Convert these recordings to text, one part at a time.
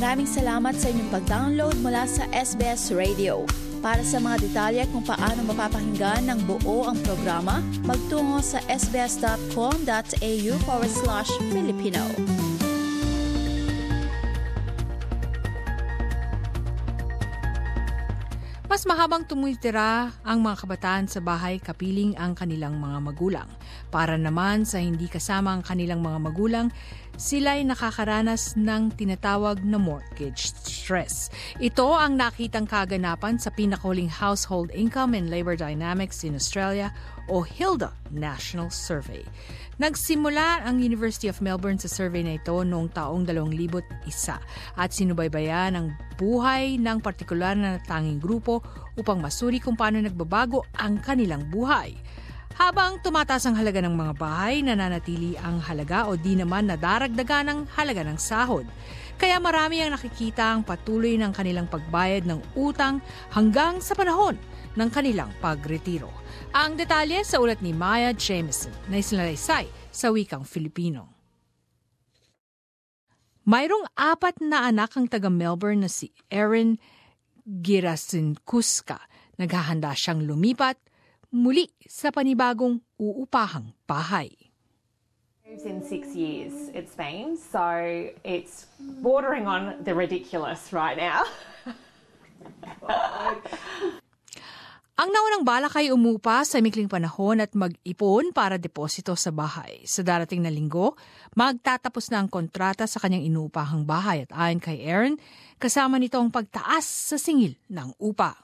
Maraming salamat sa inyong pag-download mula sa SBS Radio. Para sa mga detalye kung paano mapapakinggan ng buo ang programa, magtungo sa sbs.com.au/Filipino. Mas mahabang tumitira ang mga kabataan sa bahay kapiling ang kanilang mga magulang. Para naman sa hindi kasama ang kanilang mga magulang, sila'y nakakaranas ng tinatawag na mortgage stress. Ito ang nakitang kaganapan sa pinakahuling Household Income and Labor Dynamics in Australia o HILDA National Survey. Nagsimula ang University of Melbourne sa survey na ito noong taong 2001 at sinubaybayan ang buhay ng partikular na tanging grupo upang masuri kung paano nagbabago ang kanilang buhay. Habang tumataas ang halaga ng mga bahay, nananatili ang halaga o di naman nadaragdagan ang halaga ng sahod. Kaya marami ang nakikita ang patuloy ng kanilang pagbayad ng utang hanggang sa panahon ng kanilang pagretiro. Ang detalye sa ulat ni Maya Jameson na isinalaysay sa wikang Filipino. Mayroong 4 na anak ang taga-Melbourne na si Erin Girasinkuska. Naghahanda siyang lumipat muli sa panibagong uupahang bahay. In 6 years it's been, so it's bordering on the ridiculous right now. Ang naunang balak ay umupa sa mikling panahon at mag-ipon para deposito sa bahay. Sa darating na linggo, magtatapos na ang kontrata sa kanyang inuupahang bahay at ayon kay Erin, kasama nito ang pagtaas sa singil ng upa.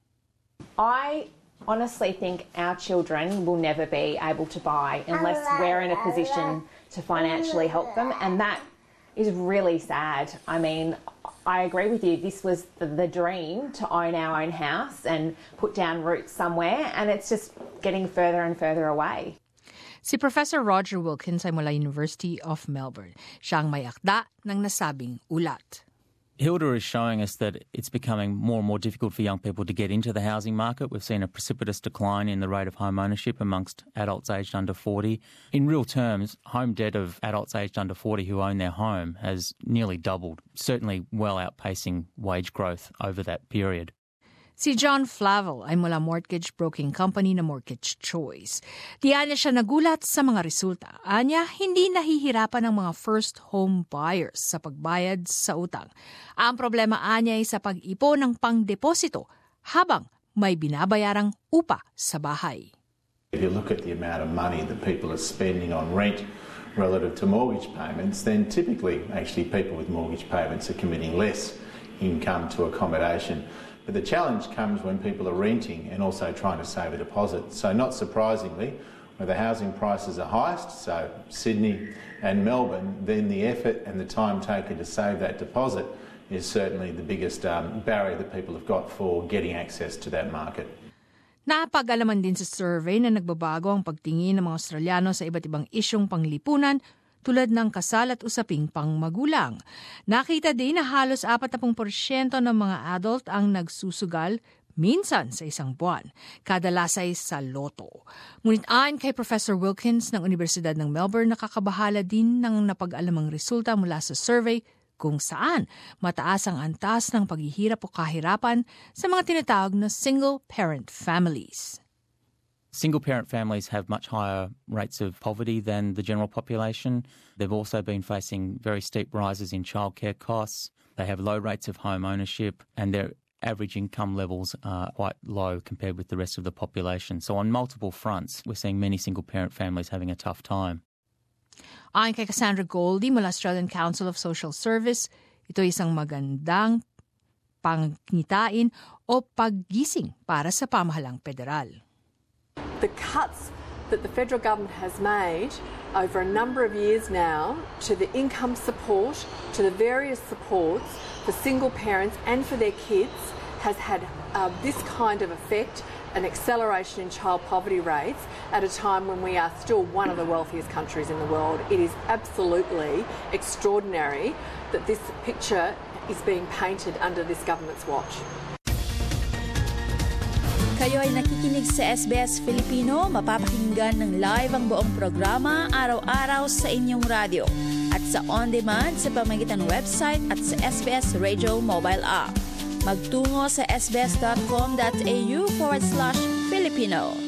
I honestly think our children will never be able to buy unless we're in a position to financially help them, and that is really sad. I mean, I agree with you. This was the dream to own our own house and put down roots somewhere, and it's just getting further and further away. Si Professor Roger Wilkins ay mula University of Melbourne. Siya ang may akda ng nasabing ulat. HILDA is showing us that it's becoming more and more difficult for young people to get into the housing market. We've seen a precipitous decline in the rate of home ownership amongst adults aged under 40. In real terms, home debt of adults aged under 40 who own their home has nearly doubled, certainly well outpacing wage growth over that period. Si John Flavel ay mula mortgage broking company na Mortgage Choice. Diyan niya siya nagulat sa mga resulta. Anya, hindi nahihirapan ang mga first home buyers sa pagbayad sa utang. Ang problema anya ay sa pag-ipon ng pang-deposito habang may binabayarang upa sa bahay. If you look at the amount of money that people are spending on rent relative to mortgage payments, then typically actually people with mortgage payments are committing less income to accommodation. But the challenge comes when people are renting and also trying to save a deposit. So not surprisingly, where the housing prices are highest, so Sydney and Melbourne, then the effort and the time taken to save that deposit is certainly the biggest barrier that people have got for getting access to that market. Napag-alaman din sa survey na nagbabago ang pagtingin ng mga Australiano sa iba't ibang isyong panglipunan tulad ng kasal at usaping pangmagulang. Nakita din na halos 40% ng mga adult ang nagsusugal minsan sa isang buwan, kadalas ay sa loto. Ngunit ayon kay Professor Wilkins ng Universidad ng Melbourne, nakakabahala din ng napag-alamang resulta mula sa survey kung saan mataas ang antas ng paghihirap o kahirapan sa mga tinatawag na single-parent families. Single-parent families have much higher rates of poverty than the general population. They've also been facing very steep rises in childcare costs. They have low rates of home ownership, and their average income levels are quite low compared with the rest of the population. So on multiple fronts, we're seeing many single-parent families having a tough time. Ayon kay Cassandra Goldie mula Australian Council of Social Service, ito isang magandang pangkitain o paggising para sa pamahalang federal. The cuts that the federal government has made over a number of years now to the income support, to the various supports for single parents and for their kids has had this kind of effect, an acceleration in child poverty rates at a time when we are still one of the wealthiest countries in the world. It is absolutely extraordinary that this picture is being painted under this government's watch. Kayo ay nakikinig sa SBS Filipino, mapapakinggan ng live ang buong programa araw-araw sa inyong radyo. at sa on-demand sa pamamagitan ng website at sa SBS Radio mobile app. Magtungo sa sbs.com.au/Filipino.